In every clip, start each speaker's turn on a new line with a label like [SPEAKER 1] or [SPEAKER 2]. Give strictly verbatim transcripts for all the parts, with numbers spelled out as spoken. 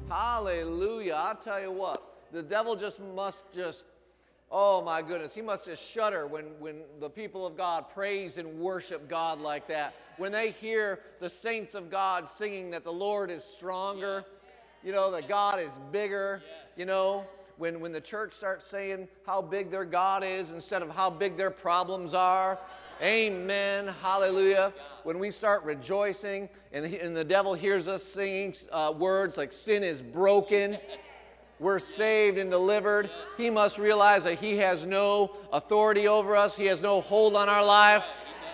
[SPEAKER 1] Hallelujah. I'll tell you what, the devil just must just, oh my goodness, he must just shudder when, when the people of God praise and worship God like that. When they hear the saints of God singing that the Lord is stronger, you know, that God is bigger, you know, when, when the church starts saying how big their God is instead of how big their problems are. Amen. Hallelujah. When we start rejoicing and the, and the devil hears us singing uh, words like sin is broken, we're saved and delivered, he must realize that he has no authority over us. He has no hold on our life.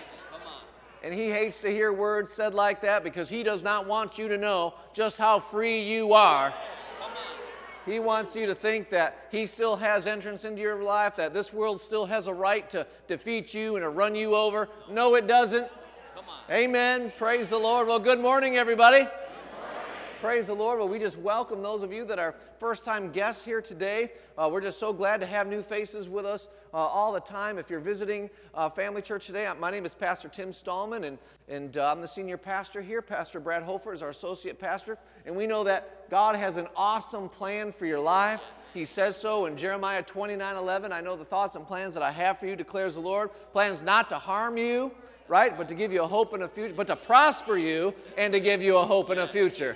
[SPEAKER 1] And he hates to hear words said like that because he does not want you to know just how free you are. He wants you to think that he still has entrance into your life, that this world still has a right to defeat you and to run you over. No, it doesn't. Amen. Praise the Lord. Well, good morning, everybody. Praise the Lord. Well, we just welcome those of you that are first-time guests here today. Uh, we're just so glad to have new faces with us uh, all the time. If you're visiting uh, Family Church today, my name is Pastor Tim Stallman, and, and uh, I'm the senior pastor here. Pastor Brad Hofer is our associate pastor. And we know that God has an awesome plan for your life. He says so in Jeremiah twenty-nine eleven. I know the thoughts and plans that I have for you, declares the Lord. Plans not to harm you, right, but to give you a hope and a future, but to prosper you and to give you a hope and a future.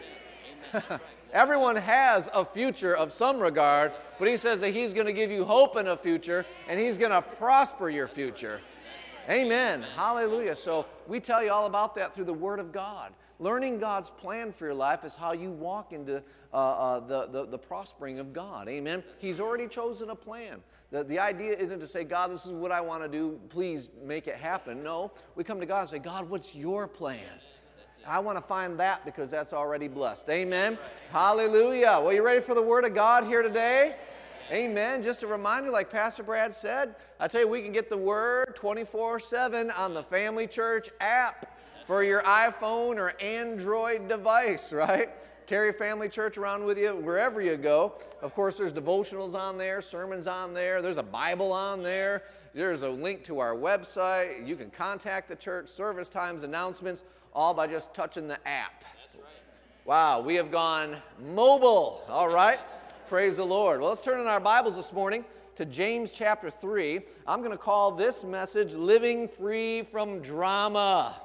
[SPEAKER 1] Everyone has a future of some regard, but he says that he's going to give you hope in a future, and he's going to prosper your future. Amen. Hallelujah. So we tell you all about that through the Word of God. Learning God's plan for your life is how you walk into uh, uh, the, the, the prospering of God. Amen. He's already chosen a plan. The, the idea isn't to say, God, this is what I want to do. Please make it happen. No, we come to God and say, God, what's your plan? I want to find that because that's already blessed. Amen. Hallelujah. Well, you ready for the Word of God here today? Amen. Just a reminder, like Pastor Brad said, I tell you, we can get the Word twenty-four seven on the Family Church app for your iPhone or Android device, right? Carry Family Church around with you wherever you go. Of course, there's devotionals on there, sermons on there. There's a Bible on there. There's a link to our website. You can contact the church, service times, announcements, all by just touching the app. That's right. Wow, we have gone mobile. All right. Praise the Lord. Well, let's turn in our Bibles this morning to James chapter three. I'm going to call this message Living Free from Drama.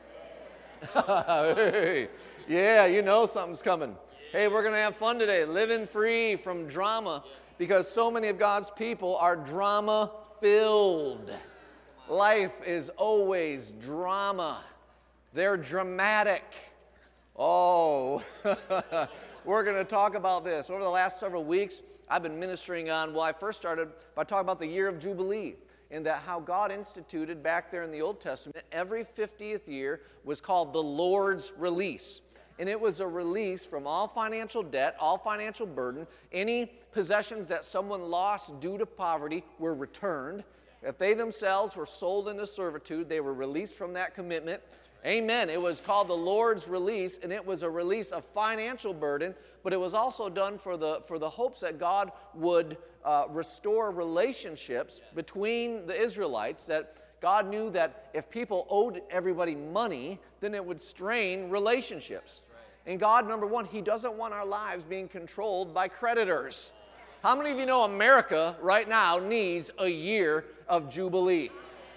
[SPEAKER 1] Hey, yeah, you know something's coming. Hey, we're going to have fun today. Living free from drama, because so many of God's people are drama-filled. Life is always drama. They're dramatic. Oh, we're going to talk about this. Over the last several weeks, I've been ministering on, well, I first started by talking about the year of Jubilee, and that how God instituted back there in the Old Testament, every fiftieth year was called the Lord's release. And it was a release from all financial debt, all financial burden. Any possessions that someone lost due to poverty were returned. If they themselves were sold into servitude, they were released from that commitment. Amen. It was called the Lord's release, and it was a release of financial burden, but it was also done for the, for the hopes that God would uh, restore relationships between the Israelites, that God knew that if people owed everybody money, then it would strain relationships. And God, number one, He doesn't want our lives being controlled by creditors. How many of you know America right now needs a year of Jubilee?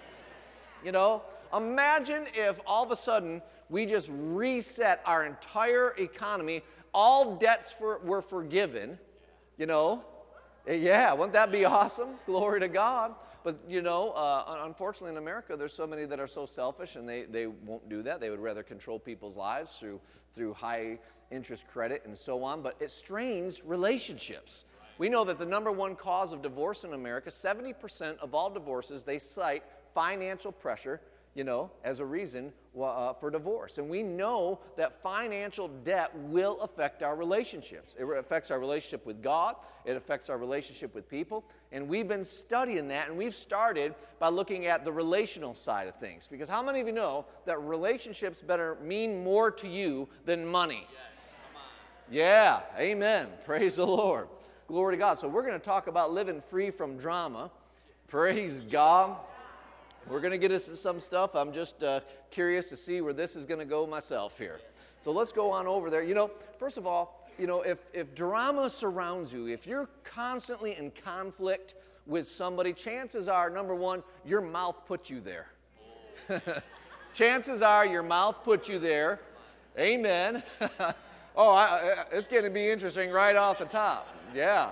[SPEAKER 1] You know? Imagine if all of a sudden we just reset our entire economy, all debts for, were forgiven, you know. Yeah, wouldn't that be awesome? Glory to God. But, you know, uh, unfortunately in America, there's so many that are so selfish, and they, they won't do that. They would rather control people's lives through, through high interest credit and so on. But it strains relationships. We know that the number one cause of divorce in America, seventy percent of all divorces, they cite financial pressure, you know, as a reason uh, for divorce. And we know that financial debt will affect our relationships. It affects our relationship with God. It affects our relationship with people. And we've been studying that, and we've started by looking at the relational side of things. Because how many of you know that relationships better mean more to you than money? Yeah, amen. Praise the Lord. Glory to God. So we're going to talk about living free from drama. Praise God. We're going to get into some stuff. I'm just uh, curious to see where this is going to go myself here. So let's go on over there. You know, first of all, you know, if, if drama surrounds you, if you're constantly in conflict with somebody, chances are, number one, your mouth put you there. Chances are your mouth put you there. Amen. Oh, I, it's going to be interesting right off the top. Yeah.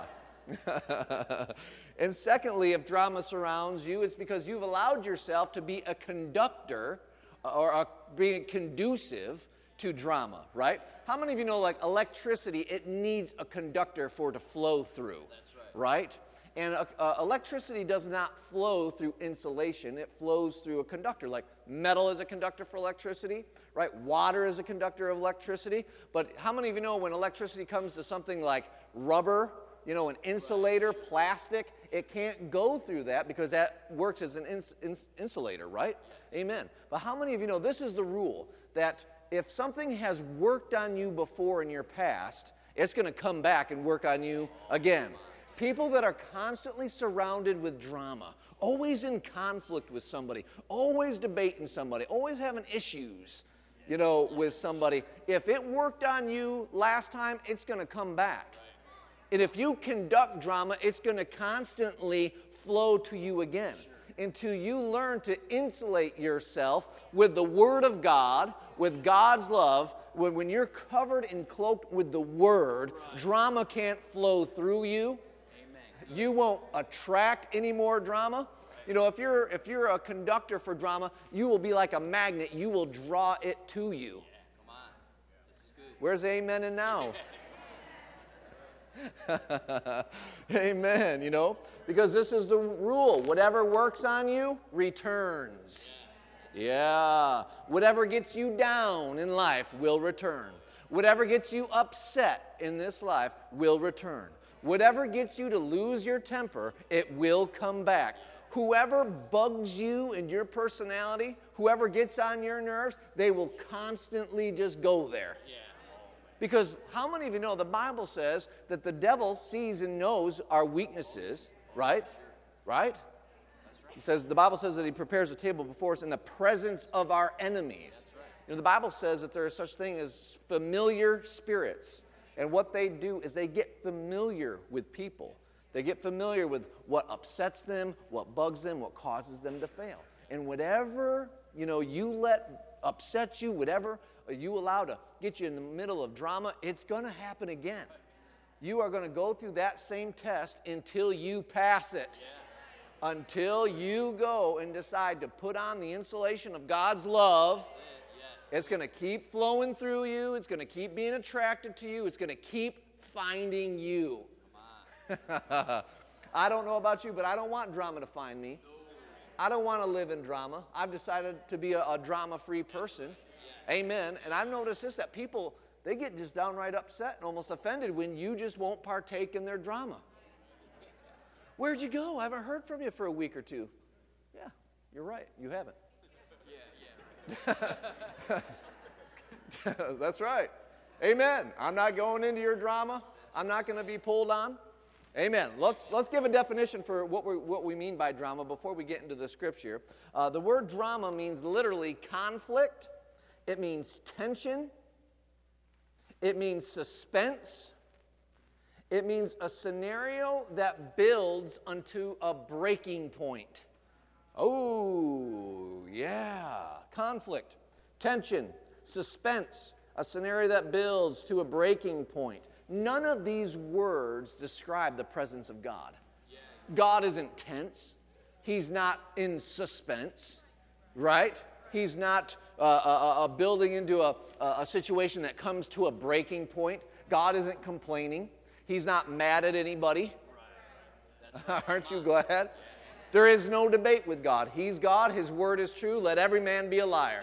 [SPEAKER 1] And secondly, if drama surrounds you, it's because you've allowed yourself to be a conductor or a, being conducive to drama, right? How many of you know, like electricity, it needs a conductor for it to flow through,
[SPEAKER 2] That's right.
[SPEAKER 1] right? And uh, uh, electricity does not flow through insulation. It flows through a conductor. Like metal is a conductor for electricity, right? Water is a conductor of electricity. But how many of you know when electricity comes to something like rubber, you know, an insulator, plastic, it can't go through that because that works as an ins ins insulator, right? Amen. But how many of you know this is the rule, that if something has worked on you before in your past, it's going to come back and work on you again. People that are constantly surrounded with drama, always in conflict with somebody, always debating somebody, always having issues, you know, with somebody. If it worked on you last time, it's going to come back. And if you conduct drama, it's going to constantly flow to you again until you learn to insulate yourself with the Word of God, with God's love. When, when you're covered and cloaked with the Word, drama can't flow through you. You won't attract any more drama. You know, if you're if you're a conductor for drama, you will be like a magnet. You will draw it to you.
[SPEAKER 2] Yeah, come on. This is good.
[SPEAKER 1] Where's amen and now? Amen, you know, because this is the rule. Whatever works on you returns. Yeah. Whatever gets you down in life will return. Whatever gets you upset in this life will return. Whatever gets you to lose your temper, it will come back. Whoever bugs you in your personality, whoever gets on your nerves, they will constantly just go there.
[SPEAKER 2] Yeah.
[SPEAKER 1] Because how many of you know the Bible says that the devil sees and knows our weaknesses, right? Right? He says, the Bible says that he prepares a table before us in the presence of our enemies. You know, the Bible says that there is such thing as familiar spirits. And what they do is they get familiar with people. They get familiar with what upsets them, what bugs them, what causes them to fail. And whatever, you know, you let upset you, whatever you allow to get you in the middle of drama, it's going to happen again. You are going to go through that same test until you pass it. Yeah. Until you go and decide to put on the insulation of God's love. It's going to keep flowing through you. It's going to keep being attracted to you. It's going to keep finding you. Come on. I don't know about you, but I don't want drama to find me. I don't want to live in drama. I've decided to be a, a drama-free person. Amen. And I've noticed this, that people, they get just downright upset and almost offended when you just won't partake in their drama. Where'd you go? I haven't heard from you for a week or two. Yeah, you're right. You haven't. That's right. Amen. I'm not going into your drama. I'm not going to be pulled on. Amen. Let's, let's give a definition for what we, what we mean by drama before we get into the scripture. Uh, the word drama means literally conflict. It means tension. It means suspense. It means a scenario that builds unto a breaking point. Oh, yeah. Conflict, tension, suspense, a scenario that builds to a breaking point. None of these words describe the presence of God. God isn't tense. He's not in suspense, right? He's not uh, uh, uh, building into a, a situation that comes to a breaking point. God isn't complaining. He's not mad at anybody. Aren't you glad? There is no debate with God. He's God. His word is true. Let every man be a liar.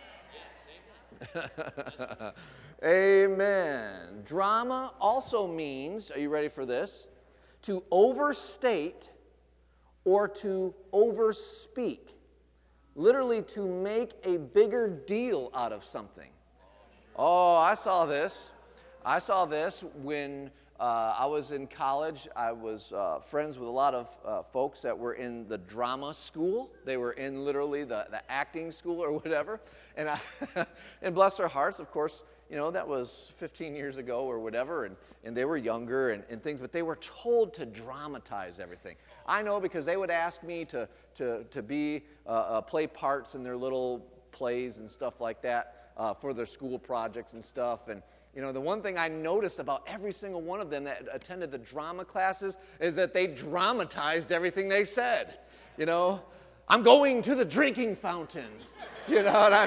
[SPEAKER 1] Amen. Drama also means, are you ready for this? To overstate or to overspeak. Literally to make a bigger deal out of something. Oh, I saw this. I saw this when uh, I was in college. I was uh, friends with a lot of uh, folks that were in the drama school. They were in literally the, the acting school or whatever. And, I and bless their hearts, of course, you know, that was fifteen years ago or whatever, and, and they were younger and, and things, but they were told to dramatize everything. I know because they would ask me to, to, to be, uh, uh, play parts in their little plays and stuff like that uh, for their school projects and stuff. And, you know, the one thing I noticed about every single one of them that attended the drama classes is that they dramatized everything they said. You know, I'm going to the drinking fountain. You know what I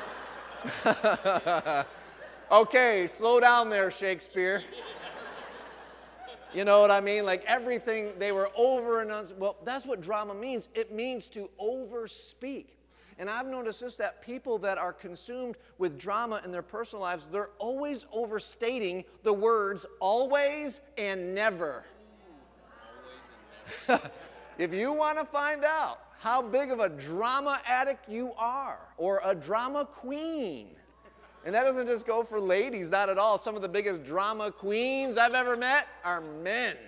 [SPEAKER 1] mean? Okay, slow down there, Shakespeare. You know what I mean? Like everything, they were over and on. Well, that's what drama means. It means to overspeak. And I've noticed this, that people that are consumed with drama in their personal lives, they're always overstating the words always and never. If you want to find out how big of a drama addict you are, or a drama queen, and that doesn't just go for ladies, not at all. Some of the biggest drama queens I've ever met are men.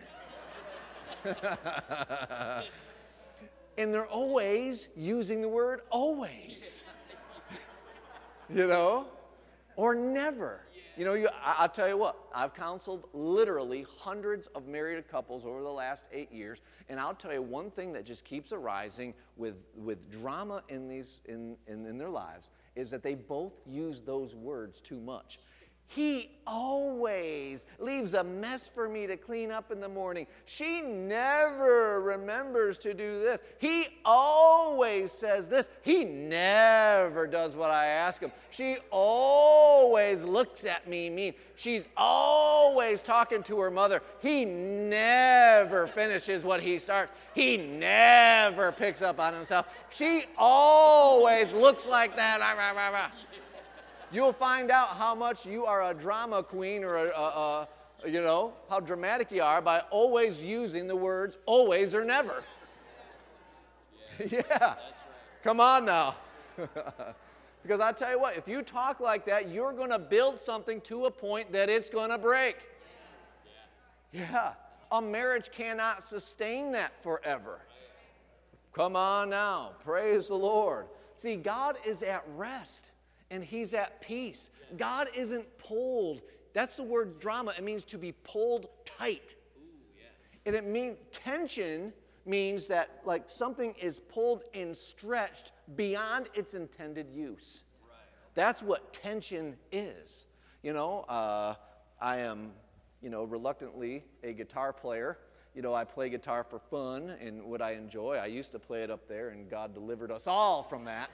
[SPEAKER 1] And they're always using the word always. You know? Or never. You know, you, I, I'll tell you what, I've counseled literally hundreds of married couples over the last eight years, and I'll tell you one thing that just keeps arising with, with drama in, these, in, in, in their lives is that they both use those words too much. He always leaves a mess for me to clean up in the morning. She never remembers to do this. He always says this. He never does what I ask him. She always looks at me mean. She's always talking to her mother. He never finishes what he starts. He never picks up on himself. She always looks like that. Rah, rah, rah, rah. You'll find out how much you are a drama queen or, a, a, a, you know, how dramatic you are by always using the words always or never. Yeah. Yeah. That's right. Come on now. Because I tell you what, if you talk like that, you're going to build something to a point that it's going to break. Yeah. Yeah. A marriage cannot sustain that forever. Come on now. Praise the Lord. See, God is at rest. And he's at peace. God isn't pulled. That's the word drama. It means to be pulled tight. Ooh, yeah. And it means tension means that like something is pulled and stretched beyond its intended use. Right. That's what tension is. You know, uh, I am, you know, reluctantly a guitar player. You know, I play guitar for fun and what I enjoy. I used to play it up there, and God delivered us all from that.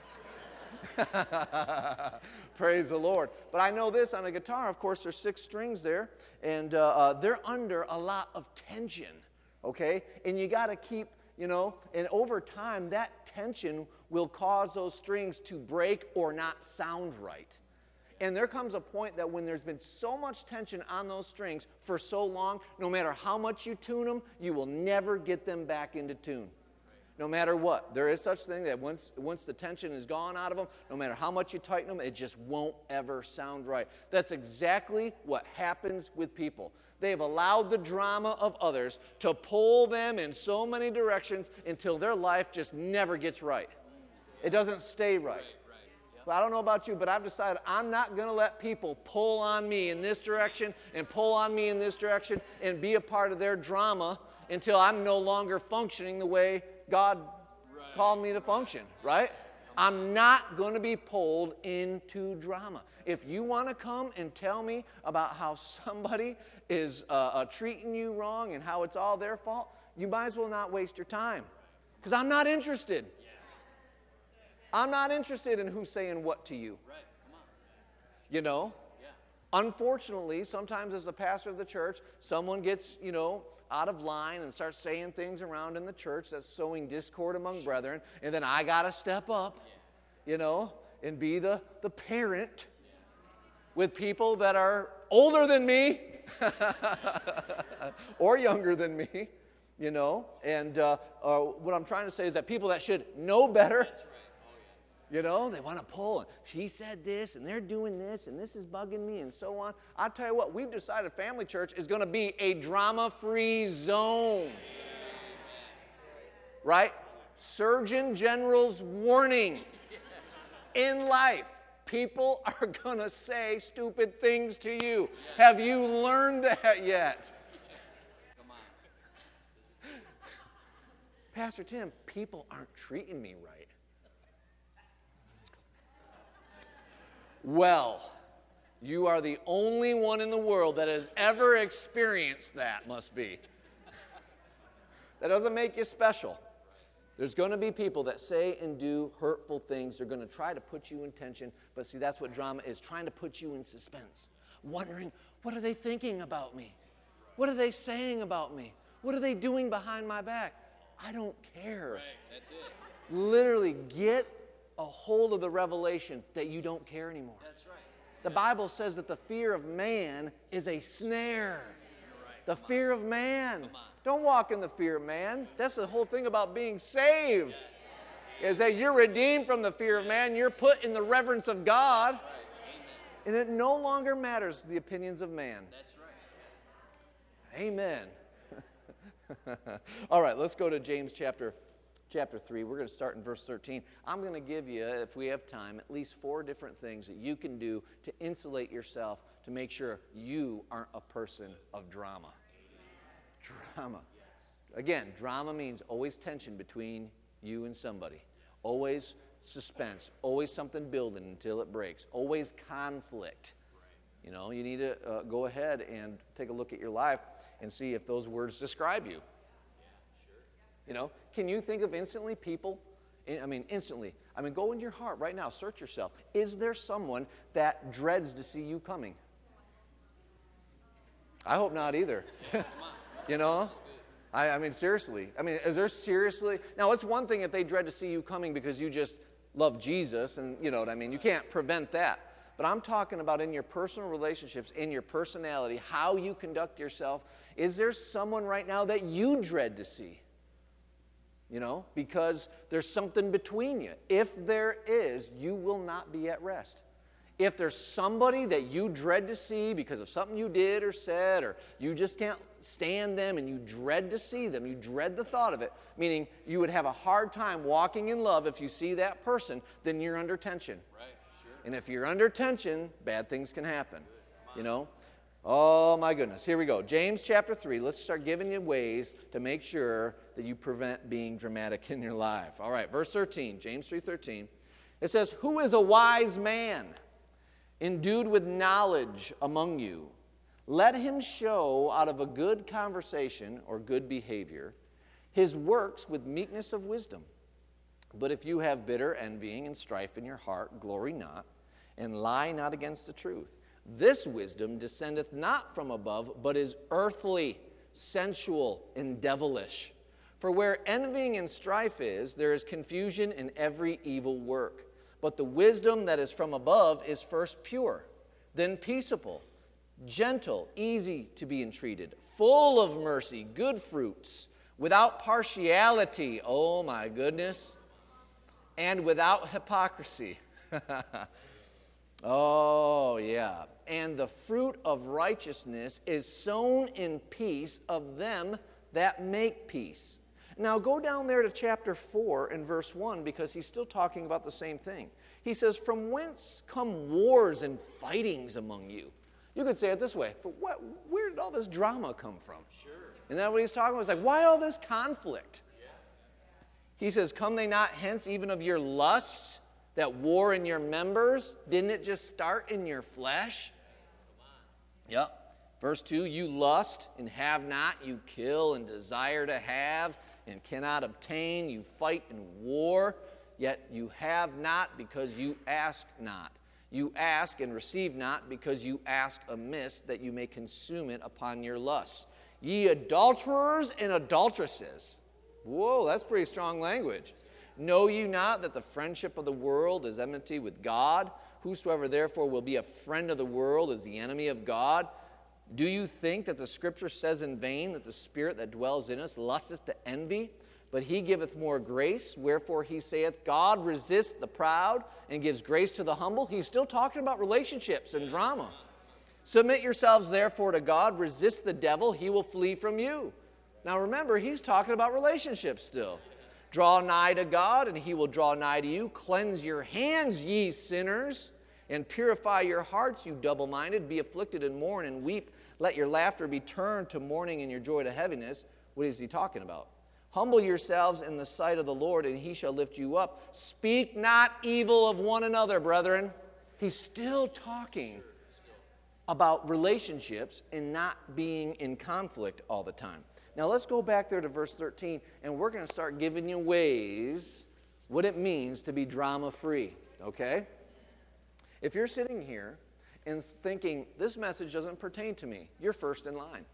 [SPEAKER 1] Praise the Lord. But I know this, on a guitar, of course, there's six strings there, and uh, uh, they're under a lot of tension, okay? And you got to keep, you know, and over time, that tension will cause those strings to break or not sound right. And there comes a point that when there's been so much tension on those strings for so long, no matter how much you tune them, you will never get them back into tune. No matter what. There is such thing that once, once the tension is gone out of them, no matter how much you tighten them, it just won't ever sound right. That's exactly what happens with people. They've allowed the drama of others to pull them in so many directions until their life just never gets right. It doesn't stay right. But I don't know about you, but I've decided I'm not going to let people pull on me in this direction and pull on me in this direction and be a part of their drama until I'm no longer functioning the way God right. called me to function, right? I'm not going to be pulled into drama. If you want to come and tell me about how somebody is uh, uh, treating you wrong and how it's all their fault, you might as well not waste your time. Because I'm not interested. I'm not interested in who's saying what to you. Right. Come on. You know? Yeah. Unfortunately, sometimes as the pastor of the church, someone gets, you know, out of line and starts saying things around in the church that's sowing discord among brethren, and then I got to step up, yeah. you know, and be the, the parent yeah. with people that are older than me or younger than me, you know. And uh, uh, what I'm trying to say is that people that should know better, you know, they want to pull. And she said this, and they're doing this, and this is bugging me, and so on. I'll tell you what, we've decided Family Church is going to be a drama-free zone. Right? Surgeon General's warning. In life, People are going to say stupid things to you. Have you learned that yet?
[SPEAKER 2] Come on.
[SPEAKER 1] Pastor Tim, people aren't treating me right. Well, you are the only one in the world that has ever experienced that, must be. That doesn't make you special. There's going to be people that say and do hurtful things. They're going to try to put you in tension. But see, that's what drama is, trying to put you in suspense. Wondering, what are they thinking about me? What are they saying about me? What are they doing behind my back? I don't care.
[SPEAKER 2] Right, that's it.
[SPEAKER 1] Literally get a hold of the revelation that you don't care anymore.
[SPEAKER 2] That's right.
[SPEAKER 1] The Bible says that the fear of man is a snare. The fear of man. Don't walk in the fear of man. That's the whole thing about being saved. Is that you're redeemed from the fear of man. You're put in the reverence of God. And it no longer matters the opinions of man.
[SPEAKER 2] That's right.
[SPEAKER 1] Amen. All right, let's go to James chapter chapter three. We're going to start in verse thirteen. I'm going to give you, if we have time, at least four different things that you can do to insulate yourself to make sure you aren't a person of drama. Drama. Again, drama means always tension between you and somebody. Always suspense. Always something building until it breaks. Always conflict. You know, you need to uh, go ahead and take a look at your life and see if those words describe you. You know, can you think of instantly people, I mean, instantly, I mean, go into your heart right now, search yourself. Is there someone that dreads to see you coming? I hope not either. You know? I, I mean, seriously. I mean, is there seriously? Now, it's one thing if they dread to see you coming because you just love Jesus, and you know what I mean? You can't prevent that. But I'm talking about in your personal relationships, in your personality, how you conduct yourself. Is there someone right now that you dread to see? You know, because there's something between you. If there is, you will not be at rest. If there's somebody that you dread to see because of something you did or said, or you just can't stand them and you dread to see them, you dread the thought of it, meaning you would have a hard time walking in love if you see that person, then you're under tension.
[SPEAKER 2] Right, sure.
[SPEAKER 1] And if you're under tension, bad things can happen. You know? Oh my goodness. Here we go. James chapter three. Let's start giving you ways to make sure that you prevent being dramatic in your life. All right, verse thirteen, James three thirteen. It says, "Who is a wise man, endued with knowledge among you? Let him show out of a good conversation or good behavior his works with meekness of wisdom. But if you have bitter envying and strife in your heart, glory not, and lie not against the truth. This wisdom descendeth not from above, but is earthly, sensual, and devilish. For where envying and strife is, there is confusion in every evil work. But the wisdom that is from above is first pure, then peaceable, gentle, easy to be entreated, full of mercy, good fruits, without partiality," oh my goodness, "and without hypocrisy." Oh, yeah. "And the fruit of righteousness is sown in peace of them that make peace." Now go down there to chapter four and verse one, because he's still talking about the same thing. He says, "From whence come wars and fightings among you?" You could say it this way, but what, where did all this drama come from?
[SPEAKER 2] Sure.
[SPEAKER 1] Isn't that what he's talking about? It's like, why all this conflict? Yeah. He says, "Come they not hence even of your lusts that war in your members?" Didn't it just start in your flesh? Yep. Verse two, "You lust and have not, you kill and desire to have and cannot obtain, you fight in war, yet you have not because you ask not. You ask and receive not because you ask amiss, that you may consume it upon your lusts. Ye adulterers and adulteresses." Whoa, that's pretty strong language. "Know you not that the friendship of the world is enmity with God? Whosoever therefore will be a friend of the world is the enemy of God. Do you think that the Scripture says in vain that the Spirit that dwells in us lusteth to envy? But he giveth more grace. Wherefore he saith, God resists the proud and gives grace to the humble." He's still talking about relationships and drama. "Submit yourselves therefore to God. Resist the devil. He will flee from you." Now remember, he's talking about relationships still. "Draw nigh to God, and he will draw nigh to you. Cleanse your hands, ye sinners, And purify your hearts, you double-minded. Be afflicted and mourn and weep. Let your laughter be turned to mourning and your joy to heaviness. What is he talking about? Humble yourselves in the sight of the Lord, and he shall lift you up. Speak not evil of one another, brethren. He's still talking about relationships and not being in conflict all the time. Now let's go back there to verse thirteen, and we're going to start giving you ways what it means to be drama-free, okay? If you're sitting here and thinking, this message doesn't pertain to me, you're first in line.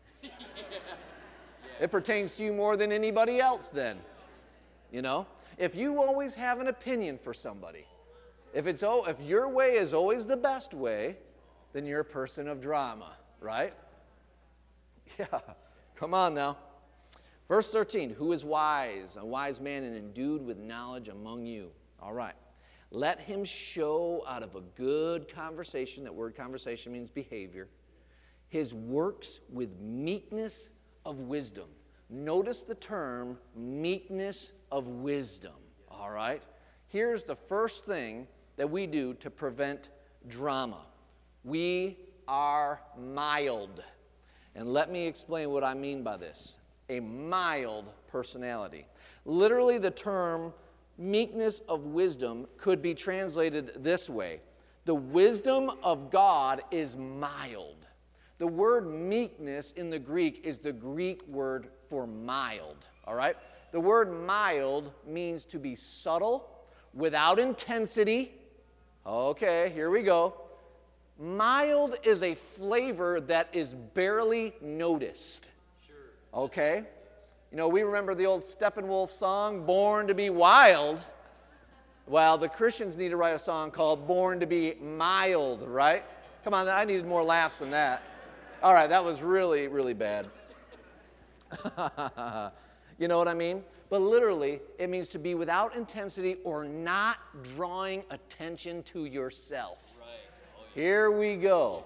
[SPEAKER 1] It pertains to you more than anybody else then, you know? If you always have an opinion for somebody, if, it's, oh, if your way is always the best way, then you're a person of drama, right? Yeah, come on now. Verse thirteen, who is wise, a wise man and endued with knowledge among you? All right. Let him show out of a good conversation, that word conversation means behavior, his works with meekness of wisdom. Notice the term meekness of wisdom, all right? Here's the first thing that we do to prevent drama. We are mild. And let me explain what I mean by this. A mild personality. Literally, the term meekness of wisdom could be translated this way. The wisdom of God is mild. The word meekness in the Greek is the Greek word for mild, all right? The word mild means to be subtle, without intensity. Okay, here we go. Mild is a flavor that is barely noticed. Okay? You know, we remember the old Steppenwolf song, Born to be Wild. Well, the Christians need to write a song called Born to be Mild, right? Come on, I needed more laughs than that. All right, that was really, really bad. You know what I mean? But literally, it means to be without intensity or not drawing attention to yourself.
[SPEAKER 2] Right. Oh, yeah.
[SPEAKER 1] Here we go.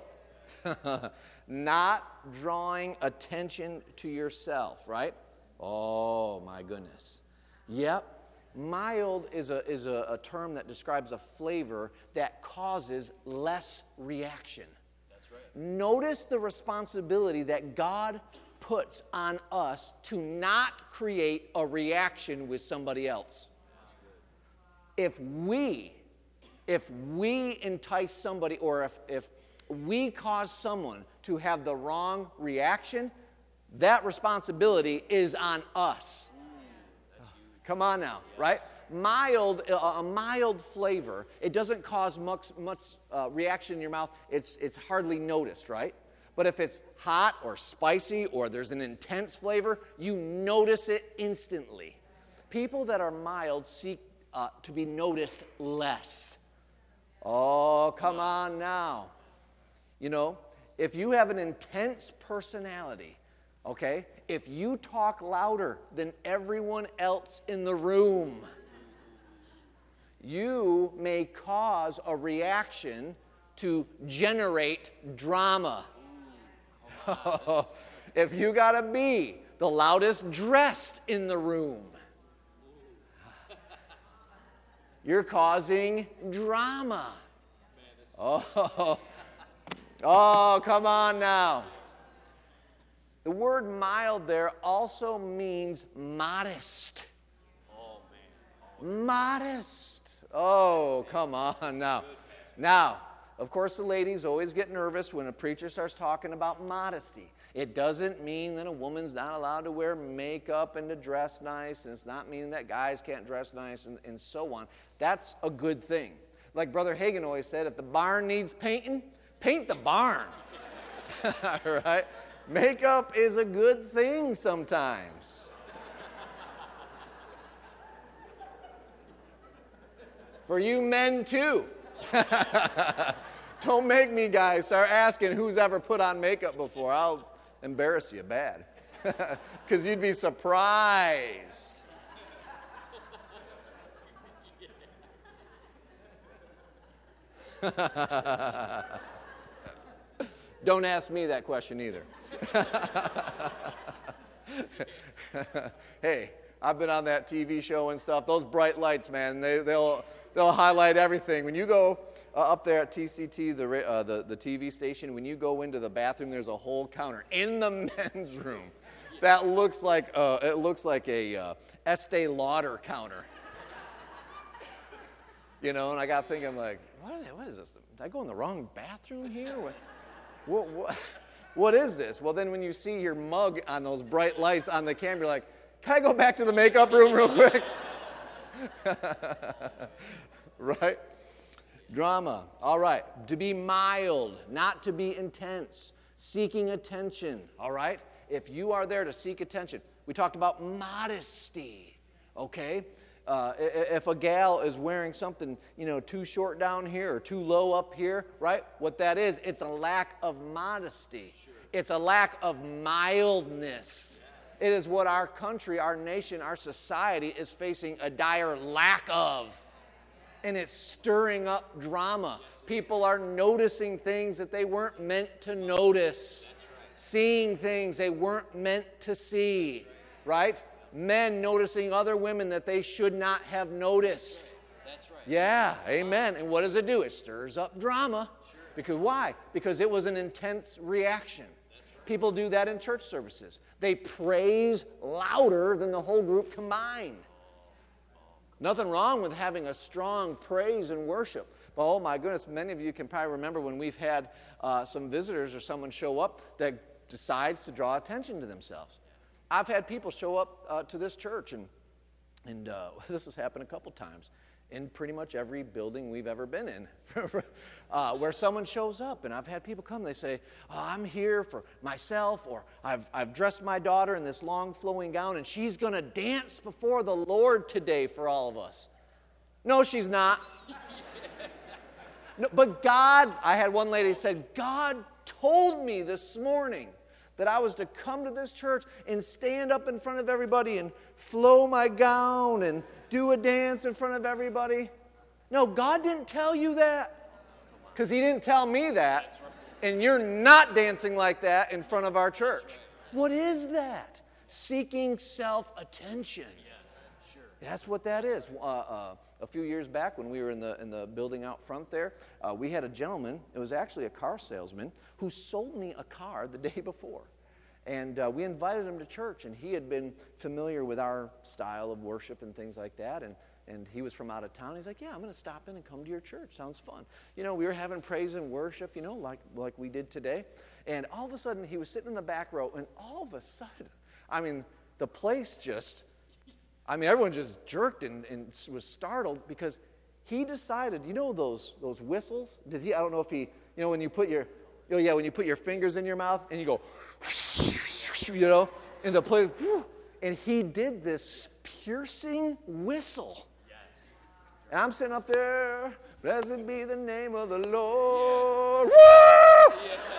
[SPEAKER 1] Not drawing attention to yourself, right? Oh, my goodness. Yep. Mild is a, is a, a term that describes a flavor that causes less reaction.
[SPEAKER 2] That's right.
[SPEAKER 1] Notice the responsibility that God puts on us to not create a reaction with somebody else. If we, if we entice somebody, or if, if we cause someone to have the wrong reaction, that responsibility is on us. Come on now, right? Mild, a mild flavor, it doesn't cause much, much uh, reaction in your mouth. It's, it's hardly noticed, right? But if it's hot or spicy or there's an intense flavor, you notice it instantly. People that are mild seek uh, to be noticed less. Oh, come on now. You know, if you have an intense personality, okay, if you talk louder than everyone else in the room, you may cause a reaction to generate drama. If you gotta be the loudest dressed in the room, you're causing drama. Oh, oh, come on now. The word mild there also means modest.
[SPEAKER 2] Oh, man.
[SPEAKER 1] Modest. Oh, come on now. Now, of course, the ladies always get nervous when a preacher starts talking about modesty. It doesn't mean that a woman's not allowed to wear makeup and to dress nice, and it's not meaning that guys can't dress nice and, and so on. That's a good thing. Like Brother Hagin always said, if the barn needs painting, paint the barn. Right? Makeup is a good thing sometimes. For you men too. Don't make me, guys, start asking who's ever put on makeup before. I'll embarrass you bad. Because you'd be surprised. Don't ask me that question either. Hey, I've been on that T V show and stuff. Those bright lights, man, they, they'll they'll highlight everything. When you go uh, up there at T C T, the, uh, the the T V station, when you go into the bathroom, there's a whole counter in the men's room that looks like uh, it looks like a uh, Estee Lauder counter. You know, and I got thinking, like, what is, what is this? Did I go in the wrong bathroom here? What, what, what, what is this? Well, then when you see your mug on those bright lights on the camera, you're like, can I go back to the makeup room real quick? Right? Drama. All right. To be mild, not to be intense. Seeking attention. All right? If you are there to seek attention. We talked about modesty. Okay? Uh, if a gal is wearing something, you know, too short down here or too low up here, right? What that is, it's a lack of modesty. Sure. It's a lack of mildness. Yeah. It is what our country, our nation, our society is facing a dire lack of. And it's stirring up drama. People are noticing things that they weren't meant to notice. Right. Seeing things they weren't meant to see, right? Men noticing other women that they should not have noticed.
[SPEAKER 2] That's right.
[SPEAKER 1] Yeah, amen. And what does it do? It stirs up drama. Sure. Because why? Because it was an intense reaction. Right. People do that in church services. They praise louder than the whole group combined. Nothing wrong with having a strong praise and worship. But oh my goodness, many of you can probably remember when we've had uh, some visitors or someone show up that decides to draw attention to themselves. I've had people show up uh, to this church, and and uh, this has happened a couple times in pretty much every building we've ever been in, uh, where someone shows up, and I've had people come. They say, oh, "I'm here for myself," or "I've I've dressed my daughter in this long flowing gown, and she's going to dance before the Lord today for all of us." No, she's not. No, but God, I had one lady said, "God told me this morning that I was to come to this church and stand up in front of everybody and flow my gown and do a dance in front of everybody." No, God didn't tell you that, because He didn't tell me that, and you're not dancing like that in front of our church. What is that? Seeking self-attention. That's what that is. Uh, uh, a few years back when we were in the in the building out front there, uh, we had a gentleman, it was actually a car salesman, who sold me a car the day before. And uh, we invited him to church, and he had been familiar with our style of worship and things like that, and, and he was from out of town. He's like, "Yeah, I'm going to stop in and come to your church. Sounds fun." You know, we were having praise and worship, you know, like, like we did today. And all of a sudden, he was sitting in the back row, and all of a sudden, I mean, the place just... I mean, everyone just jerked and, and was startled because he decided, you know those those whistles? Did he? I don't know if he, you know, when you put your, oh yeah, when you put your fingers in your mouth and you go, you know, and the place, and he did this piercing whistle. And I'm sitting up there, blessed be the name of the Lord. Woo!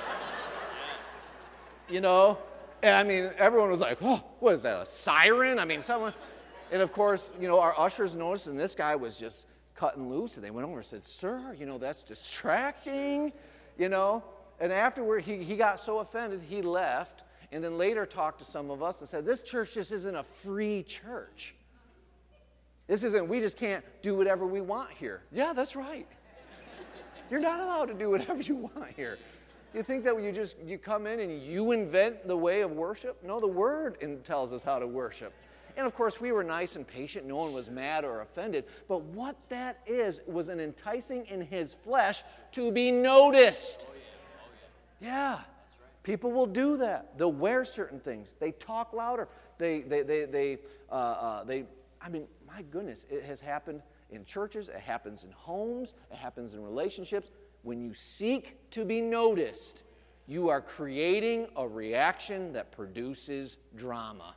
[SPEAKER 1] You know, and I mean, everyone was like, "Oh, what is that? A siren?" I mean, someone. And of course, you know, our ushers noticed, and this guy was just cutting loose, and they went over and said, "Sir, you know, that's distracting," you know. And afterward, he, he got so offended, he left, and then later talked to some of us and said, "This church just isn't a free church. This isn't, we just can't do whatever we want here." Yeah, that's right. You're not allowed to do whatever you want here. You think that when you just, you come in and you invent the way of worship? No, the Word tells us how to worship. And of course, we were nice and patient. No one was mad or offended. But what that is was an enticing in his flesh to be noticed. Oh, yeah. Oh, yeah. Yeah. That's right. People will do that. They'll wear certain things. They talk louder. They, they, they, they, uh, uh, they. I mean, my goodness, it has happened in churches. It happens in homes. It happens in relationships. When you seek to be noticed, you are creating a reaction that produces drama.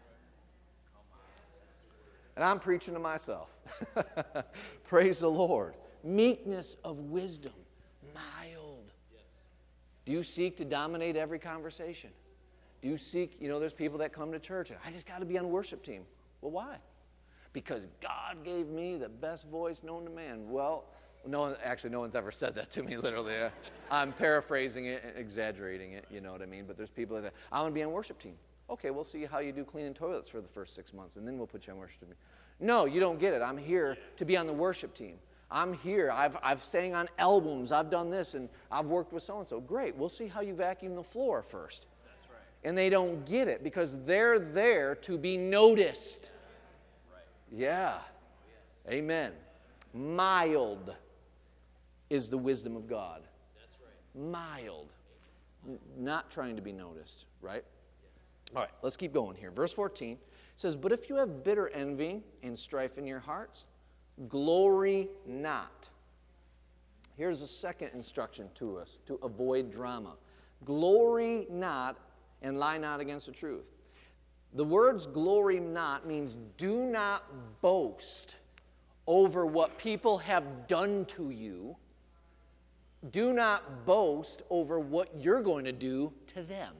[SPEAKER 1] And I'm preaching to myself. Praise the Lord. Meekness of wisdom. Mild. Yes. Do you seek to dominate every conversation? Do you seek, you know, there's people that come to church and I just got to be on the worship team. Well, why? Because God gave me the best voice known to man. Well, no one, actually no one's ever said that to me literally. I'm paraphrasing it and exaggerating it, you know what I mean? But there's people that say, I want to be on worship team. Okay, we'll see how you do cleaning toilets for the first six months, and then we'll put you on worship team. No, you don't get it. I'm here to be on the worship team. I'm here. I've, I've sang on albums. I've done this, and I've worked with so-and-so. Great. We'll see how you vacuum the floor first.
[SPEAKER 2] That's right.
[SPEAKER 1] And they don't get it because they're there to be noticed.
[SPEAKER 2] Right.
[SPEAKER 1] Yeah. Amen. Mild is the wisdom of God.
[SPEAKER 2] That's right.
[SPEAKER 1] Mild. N- not trying to be noticed, right? All right, let's keep going here. Verse fourteen says, "But if you have bitter envy and strife in your hearts, glory not." Here's a second instruction to us to avoid drama. Glory not and lie not against the truth. The words glory not means do not boast over what people have done to you. Do not boast over what you're going to do to them.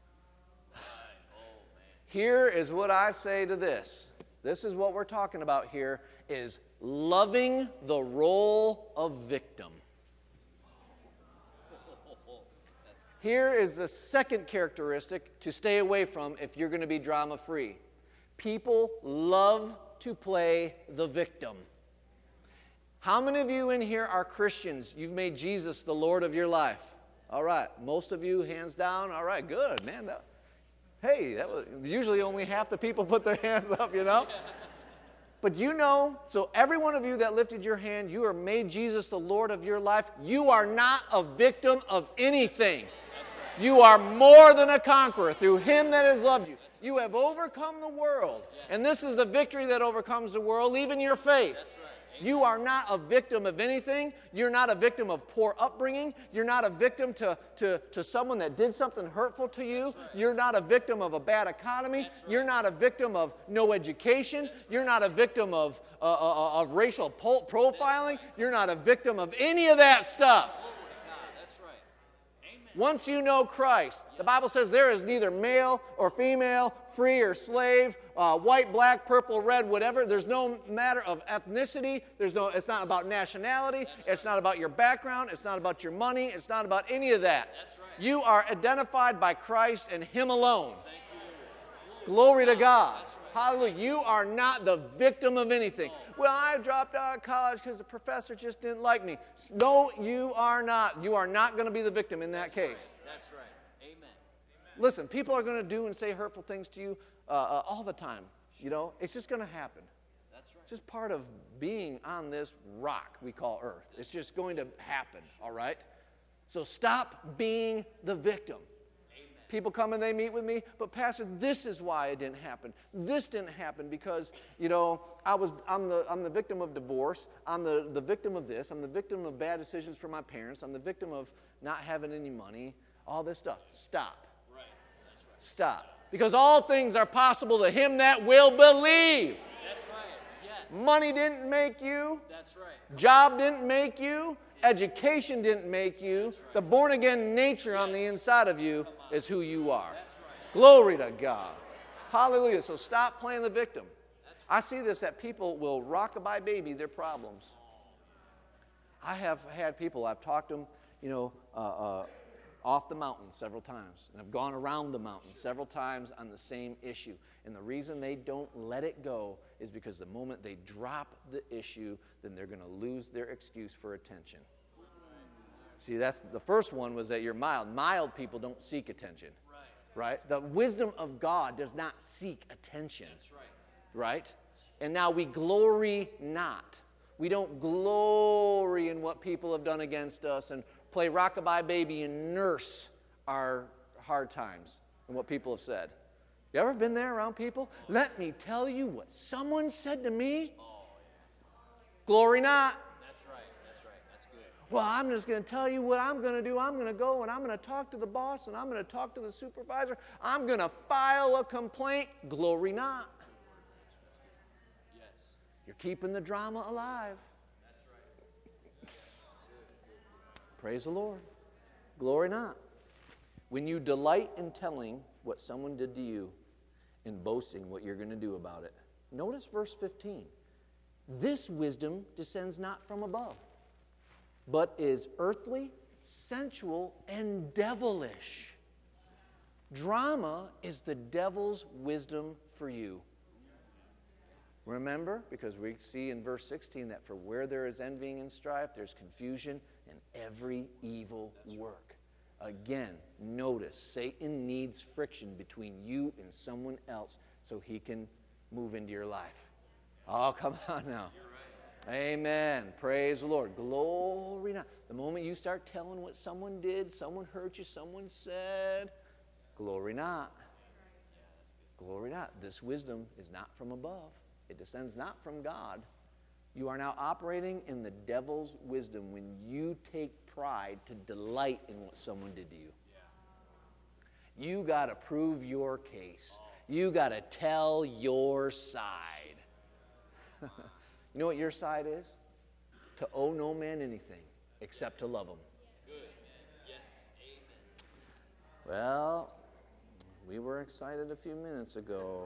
[SPEAKER 1] Here is what I say to this. This is what we're talking about here, is loving the role of victim. Here is the second characteristic to stay away from if you're going to be drama-free. People love to play the victim. How many of you in here are Christians? You've made Jesus the Lord of your life. All right. Most of you, hands down. All right, good, man. That, hey, that was, usually only half the people put their hands up, you know. But you know, so every one of you that lifted your hand, you are made Jesus the Lord of your life. You are not a victim of anything. Right. You are more than a conqueror through Him that has loved you. You have overcome the world. Yeah. And this is the victory that overcomes the world, even your faith. That's right. You are not a victim of anything. You're not a victim of poor upbringing. You're not a victim to, to, to someone that did something hurtful to you. Right. You're not a victim of a bad economy. Right. You're not a victim of no education. Right. You're not a victim of, uh, uh, of racial pol- profiling. Right. You're not a victim of any of that stuff. Once you know Christ, the Bible says there is neither male or female, free or slave, uh, white, black, purple, red, whatever. There's no matter of ethnicity. There's no. It's not about nationality. That's it's right. not about your background. It's not about your money. It's not about any of that. That's right. You are identified by Christ and Him alone. Thank you, Lord. Glory to God. That's right. Hallelujah. You are not the victim of anything. Well, I dropped out of college because the professor just didn't like me. No, you are not. You are not going to be the victim in that
[SPEAKER 2] That's
[SPEAKER 1] case.
[SPEAKER 2] Right. That's right. Amen.
[SPEAKER 1] Listen, people are going to do and say hurtful things to you uh, uh, all the time. You know, it's just going to happen.
[SPEAKER 2] That's right.
[SPEAKER 1] It's just part of being on this rock we call Earth. It's just going to happen, all right? So stop being the victim. People come and they meet with me, but Pastor, this is why it didn't happen. This didn't happen because, you know, I was, I'm the, I'm the victim of divorce. I'm the, the victim of this. I'm the victim of bad decisions from my parents. I'm the victim of not having any money, all this stuff. Stop.
[SPEAKER 2] Right. That's right.
[SPEAKER 1] Stop. Because all things are possible to him that will believe.
[SPEAKER 2] That's right. Yes.
[SPEAKER 1] Money didn't make you.
[SPEAKER 2] That's right.
[SPEAKER 1] Job didn't make you. Education didn't make you.
[SPEAKER 2] Right.
[SPEAKER 1] The born-again nature on the inside of you is who you are.
[SPEAKER 2] That's right.
[SPEAKER 1] Glory to God. Hallelujah. So stop playing the victim. I see this, that people will rock-a-bye baby their problems. I have had people, I've talked to them, you know, uh, uh, off the mountain several times. And I've gone around the mountain several times on the same issue. And the reason they don't let it go is because the moment they drop the issue, then they're going to lose their excuse for attention. See, that's the first one was that you're mild. Mild people don't seek attention. Right. Right? The wisdom of God does not seek attention.
[SPEAKER 2] That's right.
[SPEAKER 1] Right? And now we glory not. We don't glory in what people have done against us and play rock-a-bye baby and nurse our hard times and what people have said. You ever been there around people? Let me tell you what someone said to me.
[SPEAKER 2] Oh, yeah.
[SPEAKER 1] Glory not.
[SPEAKER 2] That's right. That's right. That's good.
[SPEAKER 1] Well, I'm just going to tell you what I'm going to do. I'm going to go and I'm going to talk to the boss and I'm going to talk to the supervisor. I'm going to file a complaint. Glory not.
[SPEAKER 2] Yes.
[SPEAKER 1] You're keeping the drama alive.
[SPEAKER 2] That's right.
[SPEAKER 1] Praise the Lord. Glory not. When you delight in telling what someone did to you and boasting what you're going to do about it. Notice verse fifteen. This wisdom descends not from above, but is earthly, sensual, and devilish. Drama is the devil's wisdom for you. Remember, because we see in verse sixteen that for where there is envying and strife, there's confusion and every evil work. Again, notice, Satan needs friction between you and someone else so he can move into your life. Oh, come on now. Amen. Praise the Lord. Glory not. The moment you start telling what someone did, someone hurt you, someone said, glory not. Glory not. This wisdom is not from above. It descends not from God. You are now operating in the devil's wisdom when you take pride to delight in what someone did to you. You got to prove your case. You got to tell your side. You know what your side is? To owe no man anything except to love him.
[SPEAKER 2] Good. Yes. Amen.
[SPEAKER 1] Well, we were excited a few minutes ago.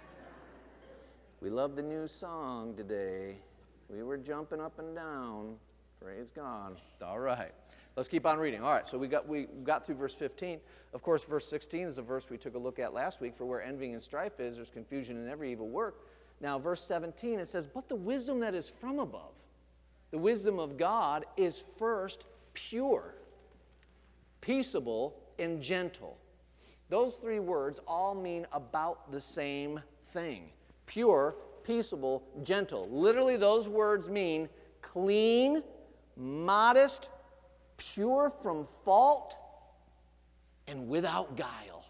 [SPEAKER 1] We loved the new song today. We were jumping up and down. Praise God. All right. Let's keep on reading. All right, so we got we got through verse fifteen. Of course, verse sixteen is a verse we took a look at last week. For where envying and strife is, there's confusion in every evil work. Now, verse seventeen, it says, but the wisdom that is from above, the wisdom of God, is first pure, peaceable, and gentle. Those three words all mean about the same thing. Pure, peaceable, gentle. Literally, those words mean clean, modest, pure from fault, and without guile.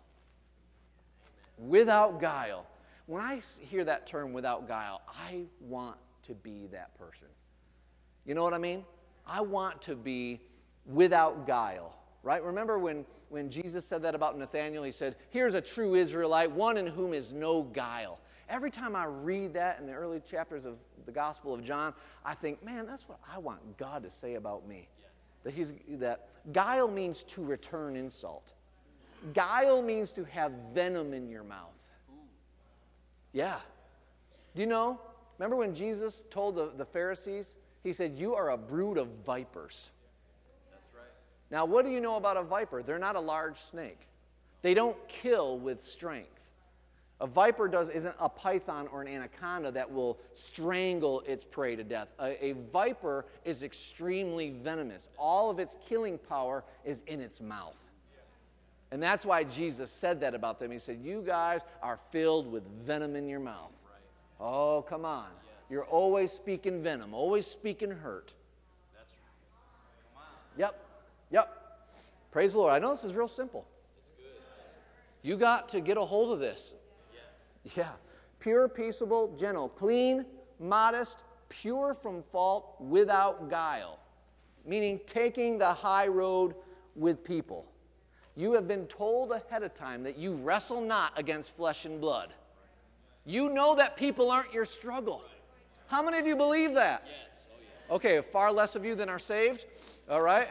[SPEAKER 1] Without guile. When I hear that term, without guile, I want to be that person. You know what I mean? I want to be without guile, right? Remember when, when Jesus said that about Nathanael? He said, here's a true Israelite, one in whom is no guile. Every time I read that in the early chapters of the Gospel of John, I think, man, that's what I want God to say about me. Yes. That he's that guile means to return insult. Guile means to have venom in your mouth. Ooh. Yeah. Do you know? Remember when Jesus told the, the Pharisees, he said, you are a brood of vipers.
[SPEAKER 2] That's right.
[SPEAKER 1] Now, what do you know about a viper? They're not a large snake. They don't kill with strength. A viper does, isn't a python or an anaconda that will strangle its prey to death. A, a viper is extremely venomous. All of its killing power is in its mouth. And that's why Jesus said that about them. He said, you guys are filled with venom in your mouth.
[SPEAKER 2] Right.
[SPEAKER 1] Oh, come on.
[SPEAKER 2] Yes.
[SPEAKER 1] You're always speaking venom, always speaking hurt.
[SPEAKER 2] That's right. Come on.
[SPEAKER 1] Yep, yep. Praise the Lord. I know this is real simple.
[SPEAKER 2] It's good.
[SPEAKER 1] You got to get a hold of this. Yeah. Pure, peaceable, gentle, clean, modest, pure from fault, without guile. Meaning taking the high road with people. You have been told ahead of time that you wrestle not against flesh and blood. You know that people aren't your struggle. How many of you believe that?
[SPEAKER 2] Yes. Oh, yeah.
[SPEAKER 1] Okay, far less of you than are saved. All right.